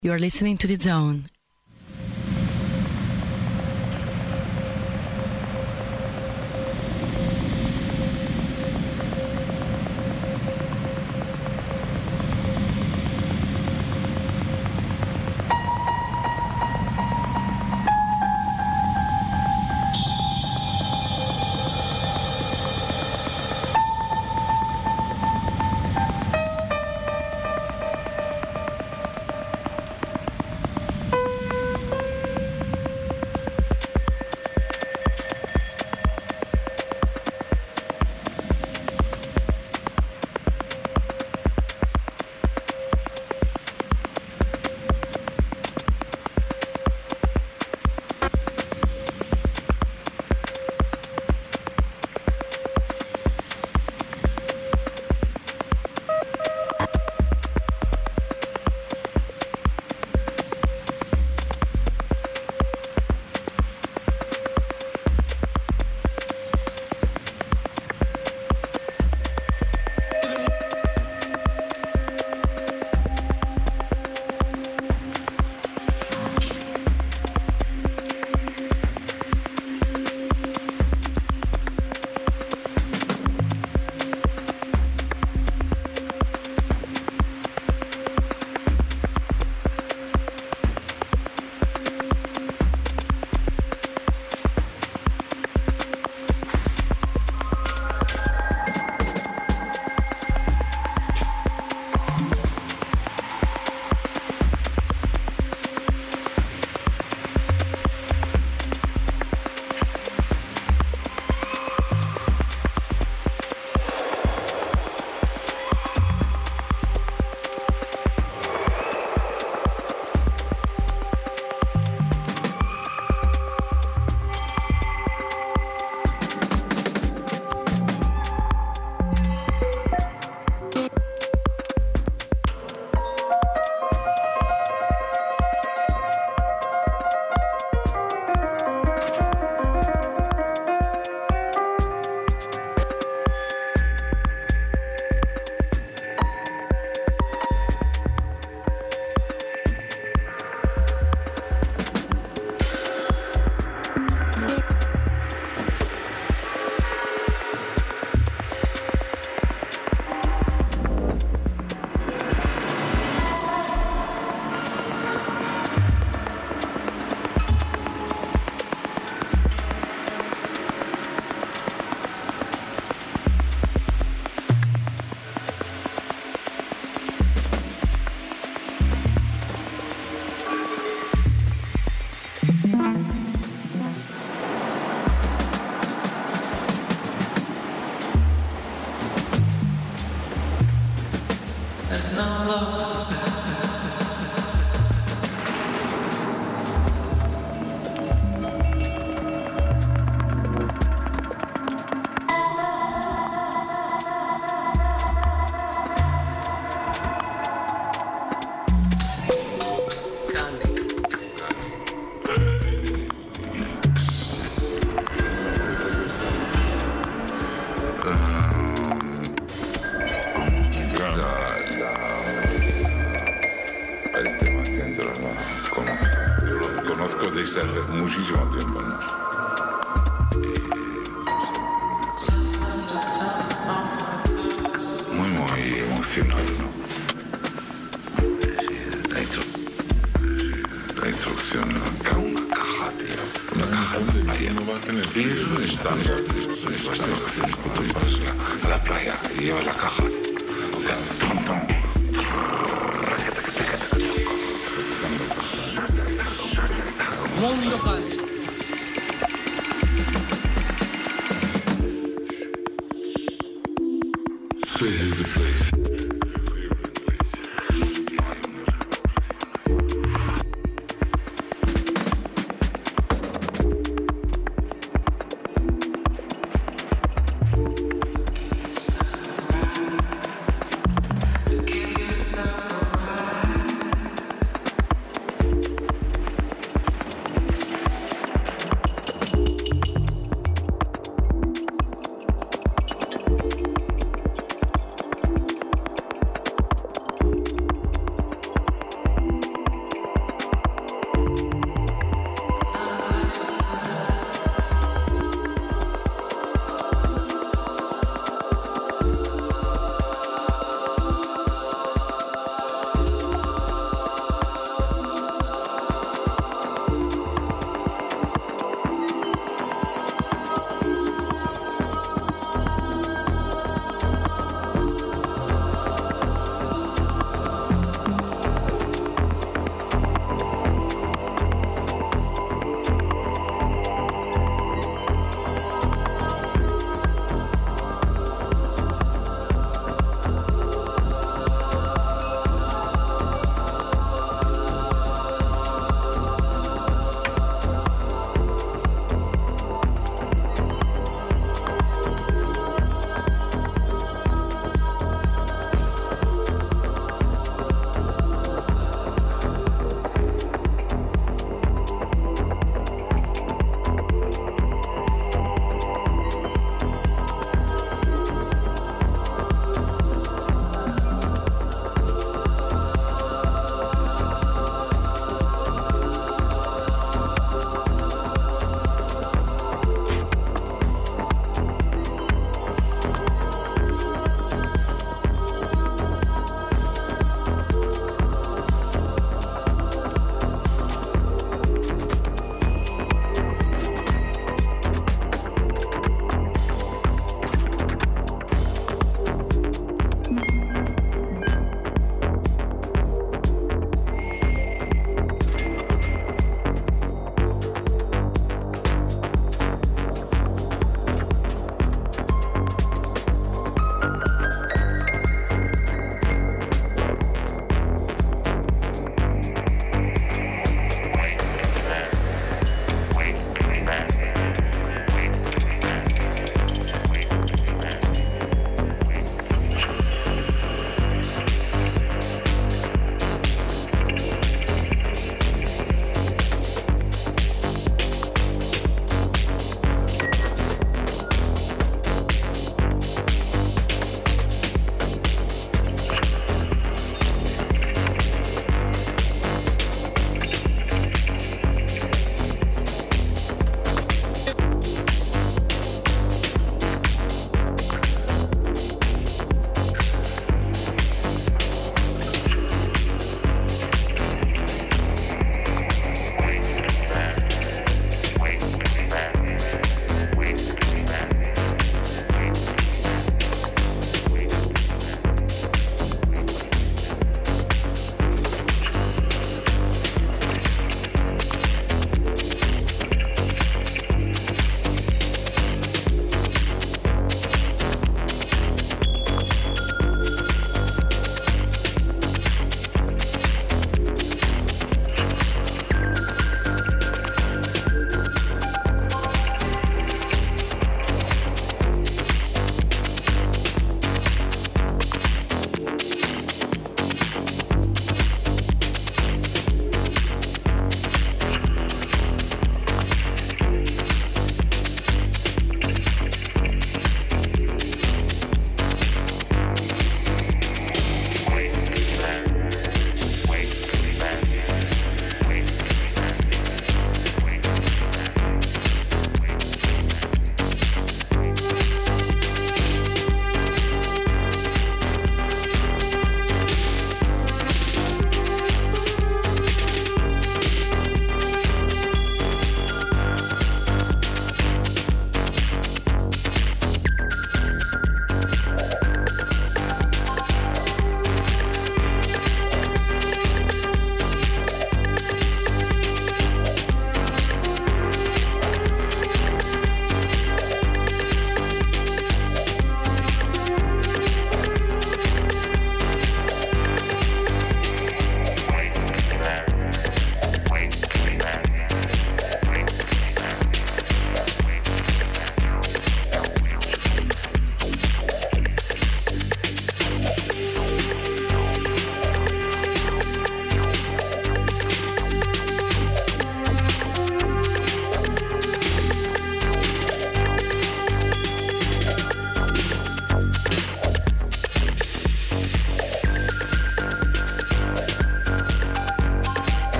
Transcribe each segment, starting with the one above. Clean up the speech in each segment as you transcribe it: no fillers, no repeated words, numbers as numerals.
You are listening to The Zone. Muchísimo tiempo, ¿no? Muy emocional, ¿no? La introducción, una caja, tío. Una caja de María. No va a tener Y eso está de vacaciones con tu hijo a la playa y lleva la caja. O sea, tom, tom. Mundo Casi. This is the place.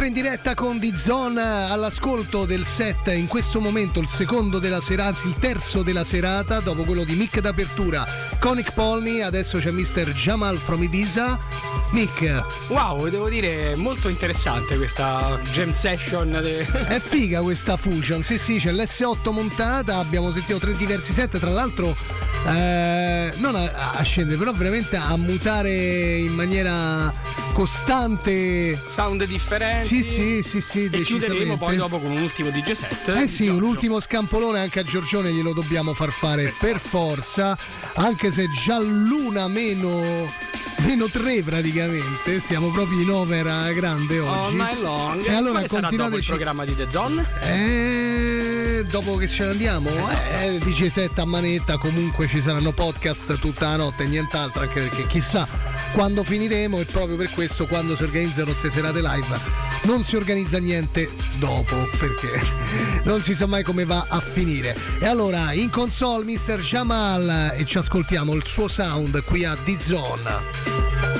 in diretta con D-Zone all'ascolto del set, in questo momento il secondo della serata, il terzo della serata, dopo quello di Mick d'apertura con Nick Polny. Adesso c'è Mr. Jamal from Ibiza. Nick, wow, devo dire molto interessante questa jam session è figa questa fusion, sì, c'è l'S8 montata, abbiamo sentito 3 diversi set, tra l'altro non a scendere, però veramente a mutare in maniera costante, sound differenti. Sì, e chiuderemo poi dopo con un ultimo DJ set. Sì, un ultimo scampolone anche a Giorgione glielo dobbiamo far fare per forza, anche se già l'una meno 3 praticamente, siamo proprio in opera grande oggi. All night long. E allora continuate il programma di The Zone? Dopo che ce ne andiamo, dice set a manetta, comunque ci saranno podcast tutta la notte e nient'altro, anche perché chissà quando finiremo, e proprio per questo quando si organizzano queste serate live non si organizza niente dopo, perché non si sa mai come va a finire. E allora in console Mr. Jamal, e ci ascoltiamo il suo sound qui a D-Zone.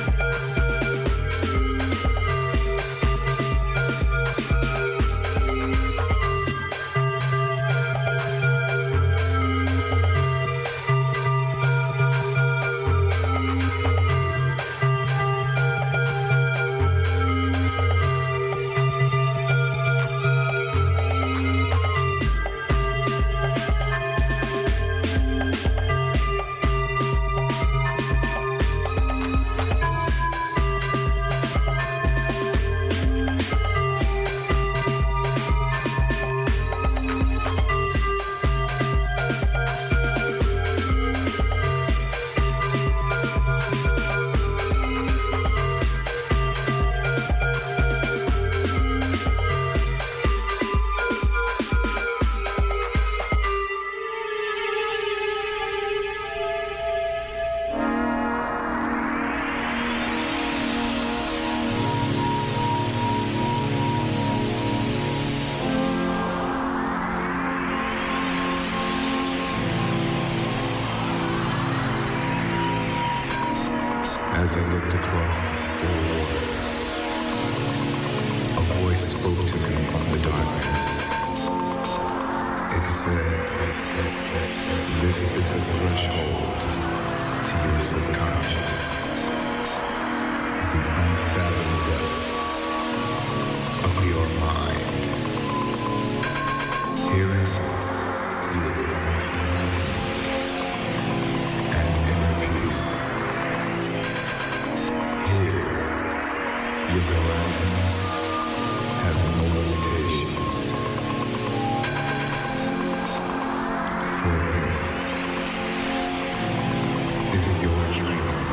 As I looked across the still waters, a voice spoke to me from the darkness. It said, "This is a threshold to your subconscious, the unfathomed depths of your mind. Here you will find and inner peace. Here, your horizons have no limitations. For this is your dream world."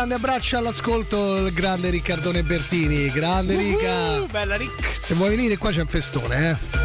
grande abbraccio all'ascolto il grande Riccardone Bertini. Grande Rica. Bella Rick. Se vuoi venire qua c'è un festone,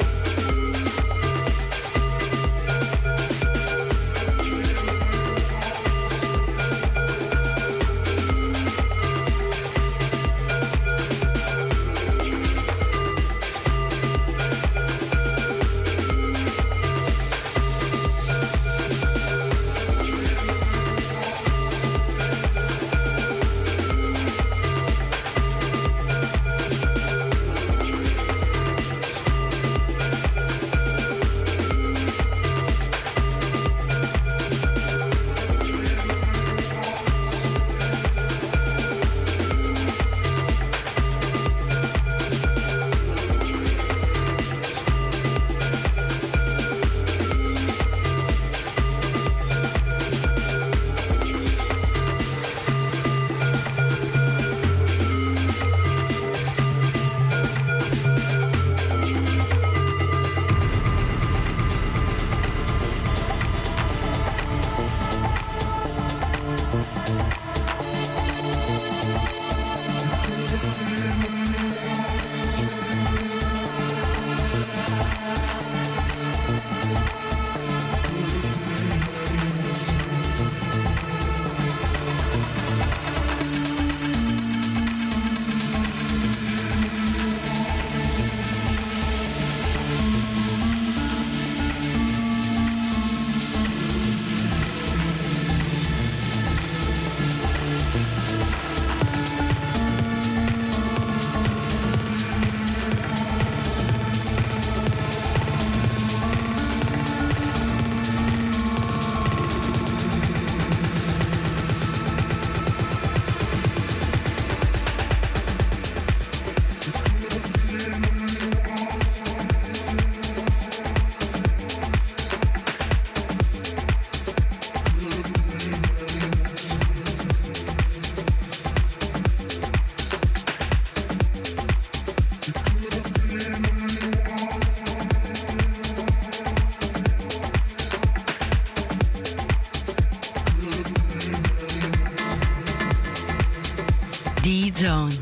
D-Zone.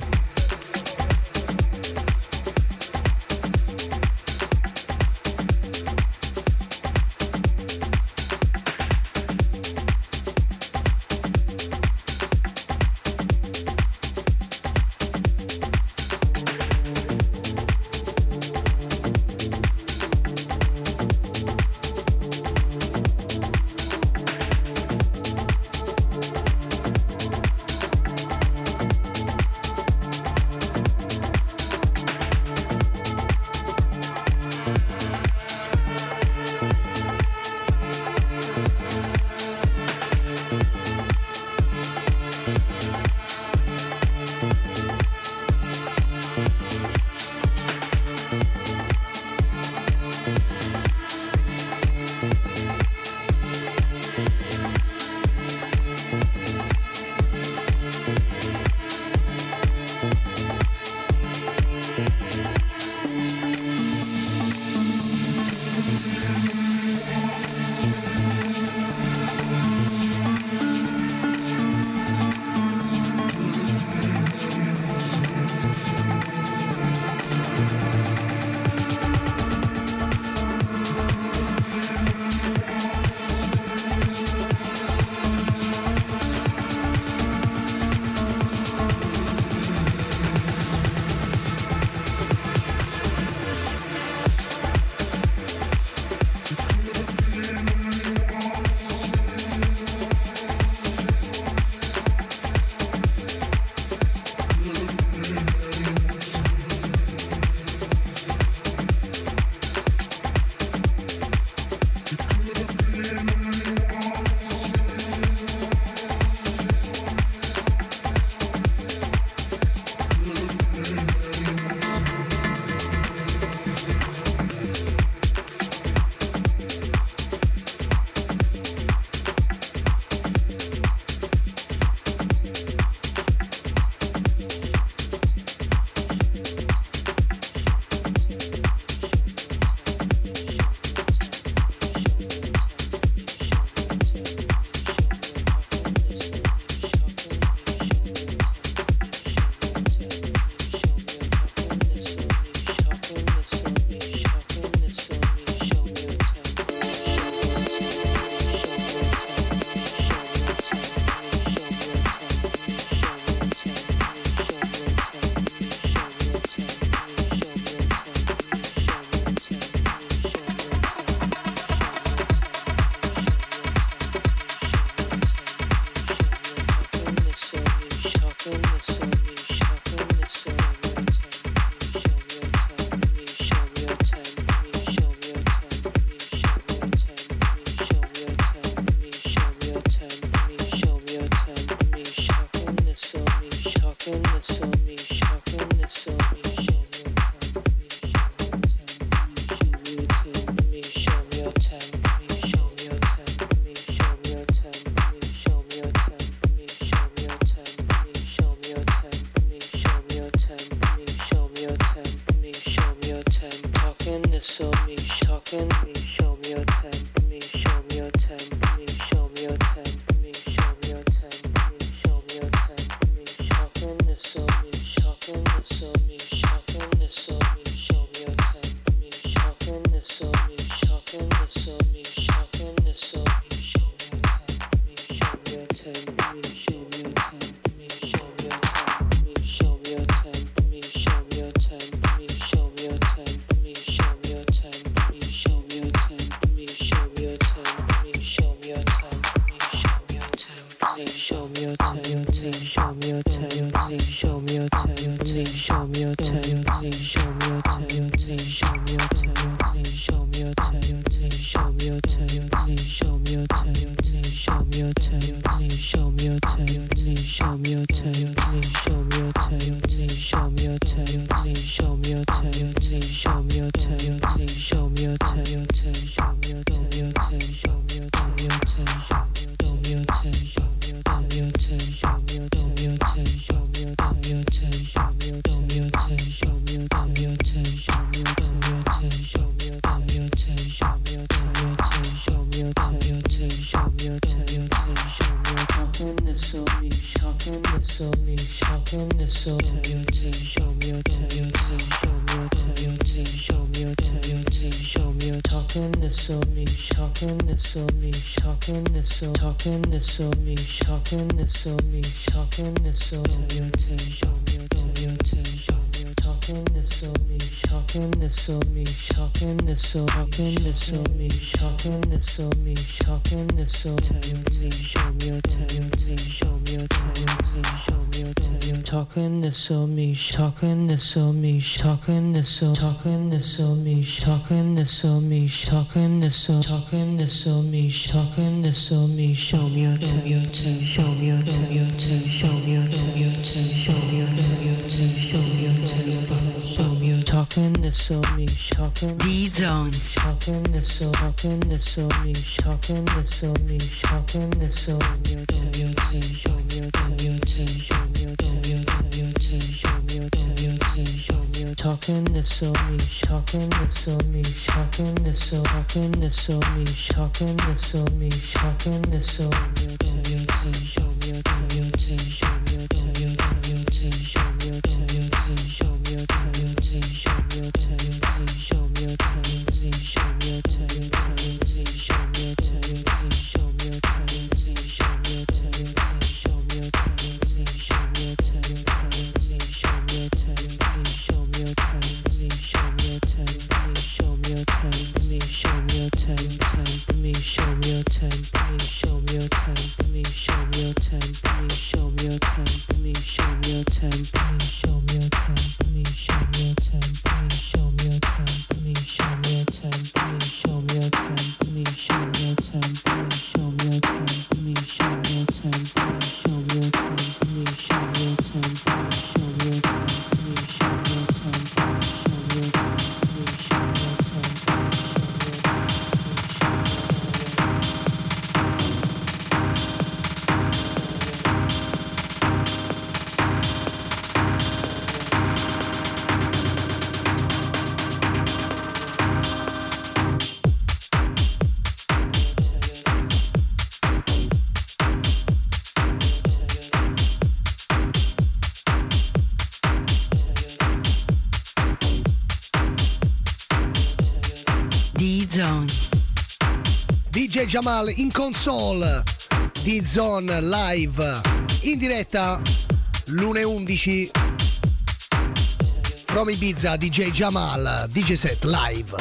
D-Zone. DJ Jamal in console, D-Zone live in diretta lunes 11 from Ibiza. DJ Jamal, DJ set live.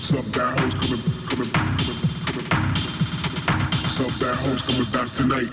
Some bad hoes coming. Some bad hoes coming back tonight.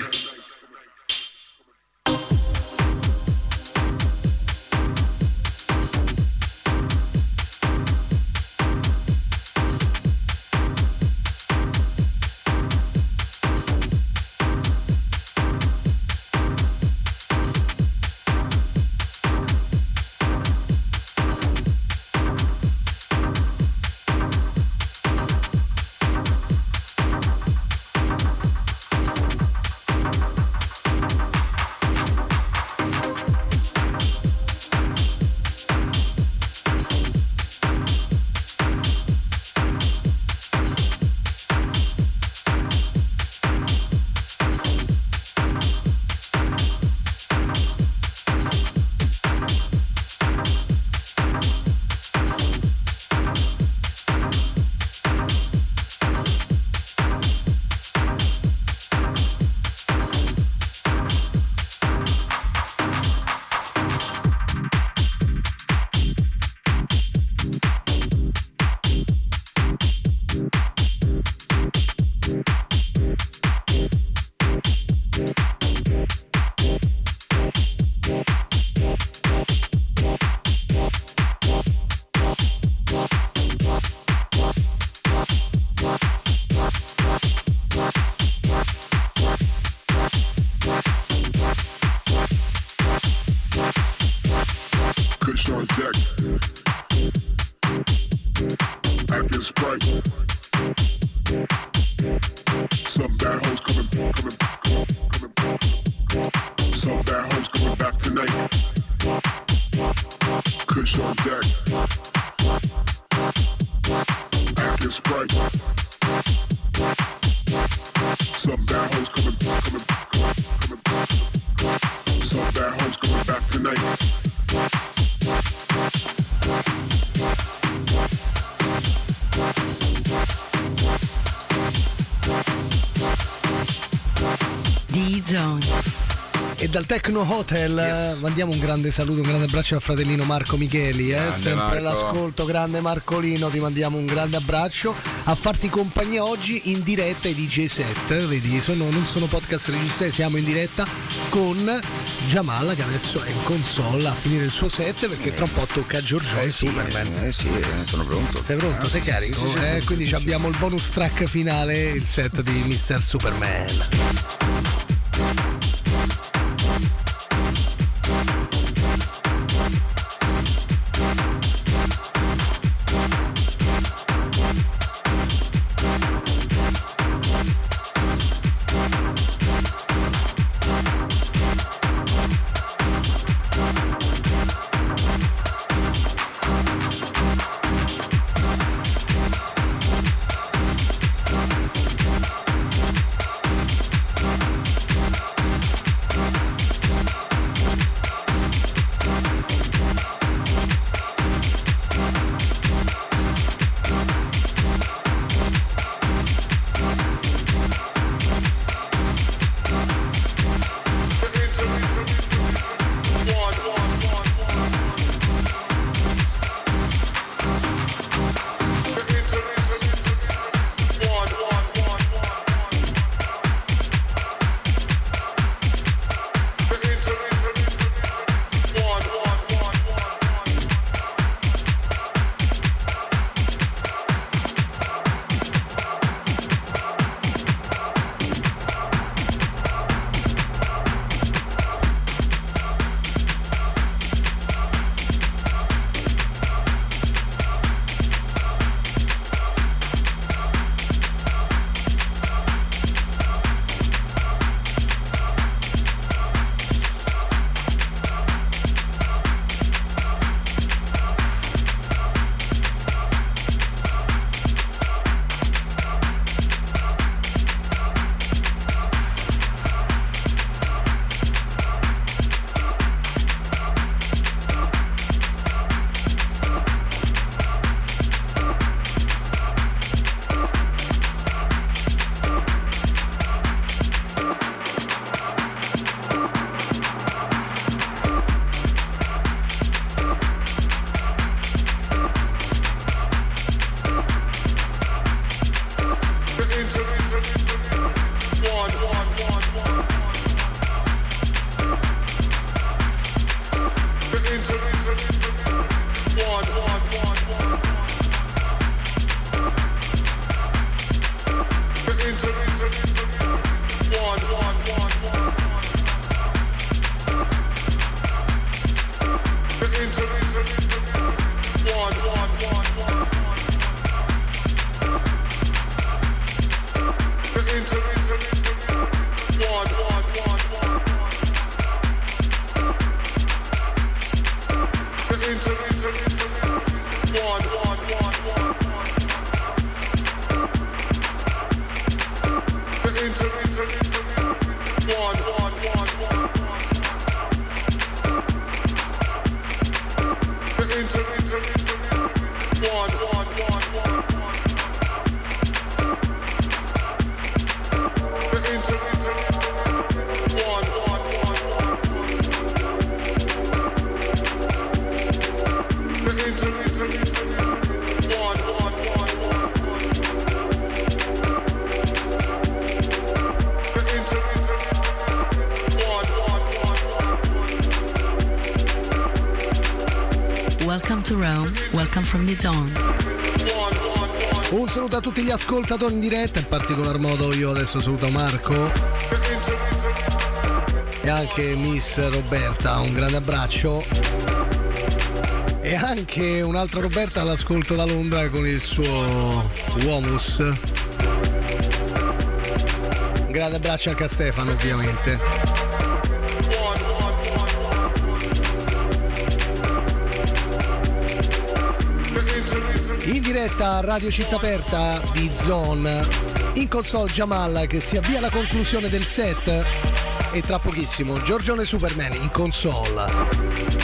E dal Techno Hotel mandiamo un grande saluto, un grande abbraccio al fratellino Marco Micheli, sempre Marco. l'ascolto, grande Marcolino, ti mandiamo un grande abbraccio, a farti compagnia oggi in diretta ai DJ set, vedi, non sono podcast registrati, siamo in diretta con Jamal che adesso è in console a finire il suo set perché tra un po' tocca a Giorgio e Superman. Sì, sono pronto. Sei pronto? Sei carico? Sì. Quindi abbiamo il bonus track finale, il set di Mr. Superman. Welcome to Rome, welcome from the zone. Un saluto a tutti gli ascoltatori in diretta, in particolar modo io adesso saluto Marco e anche Miss Roberta, un grande abbraccio, e anche un'altra Roberta all'ascolto da Londra con il suo Womus. Un grande abbraccio anche a Stefano, ovviamente. In diretta a Radio Città Aperta di Zone, in console Jamal che si avvia alla conclusione del set e tra pochissimo Giorgione Superman in console.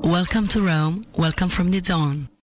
Welcome to Rome, welcome from the zone.